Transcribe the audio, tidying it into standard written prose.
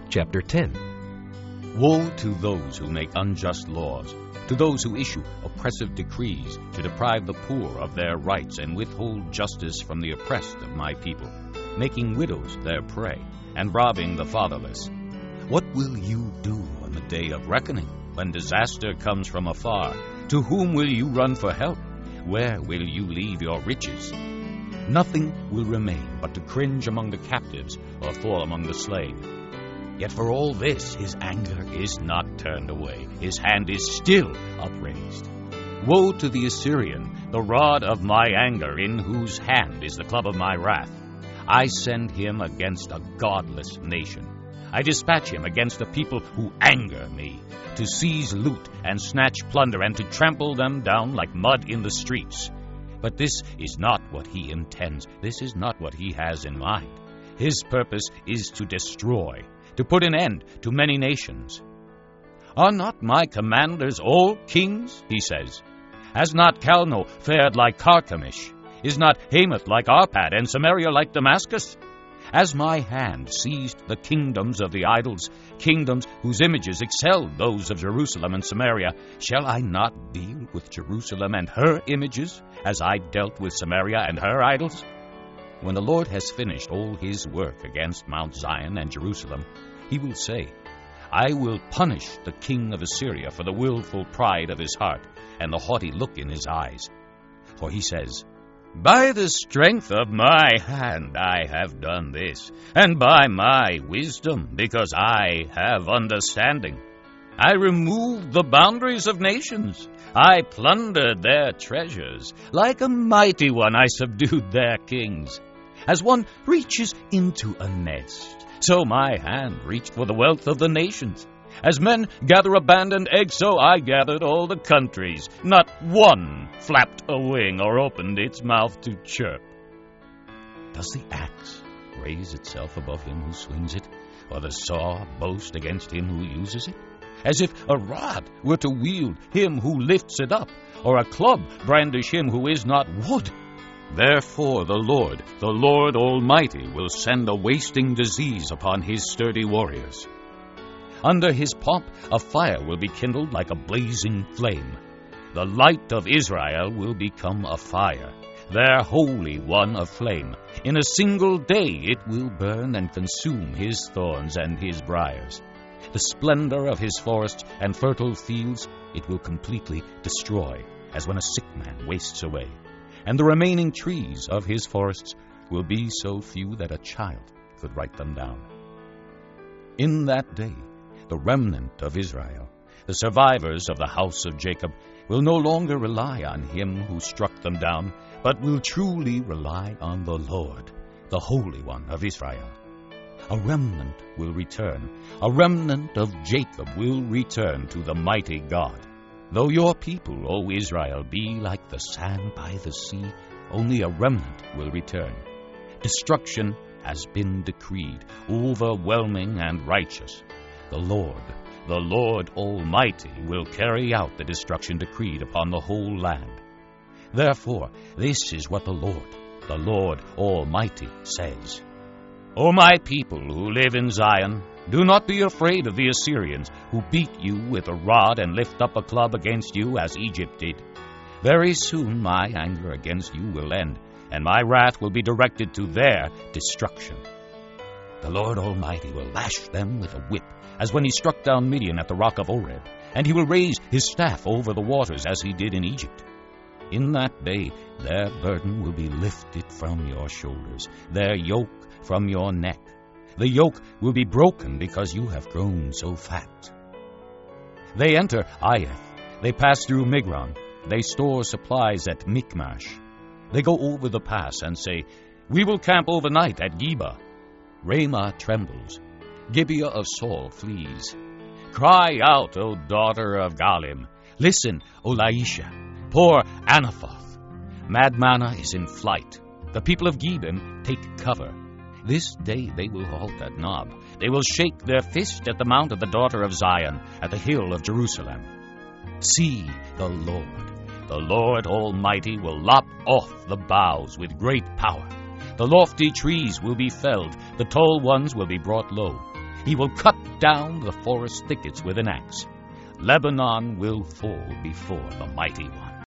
chapter 10. Woe to those who make unjust laws, to those who issue oppressive decrees to deprive the poor of their rights and withhold justice from the oppressed of my people, making widows their prey and robbing the fatherless. What will you do on the day of reckoning, when disaster comes from afar? To whom will you run for help? Where will you leave your riches? Nothing will remain but to cringe among the captives or fall among the slain. Yet for all this, his anger is not turned away. His hand is still upraised. Woe to the Assyrian, the rod of my anger, in whose hand is the club of my wrath. I send him against a godless nation. I dispatch him against a people who anger me, to seize loot and snatch plunder and to trample them down like mud in the streets. But this is not what he intends. This is not what he has in mind. His purpose is to destroy, to put an end to many nations. Are not my commanders all kings, he says? Has not Calno fared like Carchemish? Is not Hamath like Arpad, and Samaria like Damascus? As my hand seized the kingdoms of the idols, kingdoms whose images excelled those of Jerusalem and Samaria, shall I not deal with Jerusalem and her images, as I dealt with Samaria and her idols? When the Lord has finished all his work against Mount Zion and Jerusalem, he will say, I will punish the king of Assyria for the willful pride of his heart and the haughty look in his eyes. For he says, by the strength of my hand I have done this, and by my wisdom, because I have understanding. I removed the boundaries of nations. I plundered their treasures. Like a mighty one I subdued their kings. As one reaches into a nest, so my hand reached for the wealth of the nations. As men gather abandoned eggs, so I gathered all the countries. Not one flapped a wing or opened its mouth to chirp. Does the axe raise itself above him who swings it, or the saw boast against him who uses it? As if a rod were to wield him who lifts it up, or a club brandish him who is not wood. Therefore the Lord Almighty, will send a wasting disease upon his sturdy warriors. Under his pomp a fire will be kindled like a blazing flame. The light of Israel will become a fire, their Holy One a flame. In a single day it will burn and consume his thorns and his briars. The splendor of his forests and fertile fields it will completely destroy, as when a sick man wastes away. And the remaining trees of his forests will be so few that a child could write them down. In that day, the remnant of Israel, the survivors of the house of Jacob, will no longer rely on him who struck them down, but will truly rely on the Lord, the Holy One of Israel. A remnant will return. A remnant of Jacob will return to the mighty God. Though your people, O Israel, be like the sand by the sea, only a remnant will return. Destruction has been decreed, overwhelming and righteous. The Lord Almighty, will carry out the destruction decreed upon the whole land. Therefore, this is what the Lord Almighty says. O my people who live in Zion, do not be afraid of the Assyrians, who beat you with a rod and lift up a club against you as Egypt did. Very soon my anger against you will end, and my wrath will be directed to their destruction. The Lord Almighty will lash them with a whip, as when he struck down Midian at the rock of Oreb, and he will raise his staff over the waters as he did in Egypt. In that day their burden will be lifted from your shoulders, their yoke from your neck. The yoke will be broken because you have grown so fat. They enter Aiath. They pass through Migron. They store supplies at Michmash. They go over the pass and say, we will camp overnight at Geba. Ramah trembles. Gibeah of Saul flees. Cry out, O daughter of Galim. Listen, O Laisha. Poor Anathoth. Madmanah is in flight. The people of Gebim take cover. This day they will halt at Nob. They will shake their fist at the mount of the daughter of Zion, at the hill of Jerusalem. See, the Lord Almighty will lop off the boughs with great power. The lofty trees will be felled, the tall ones will be brought low. He will cut down the forest thickets with an axe. Lebanon will fall before the mighty one.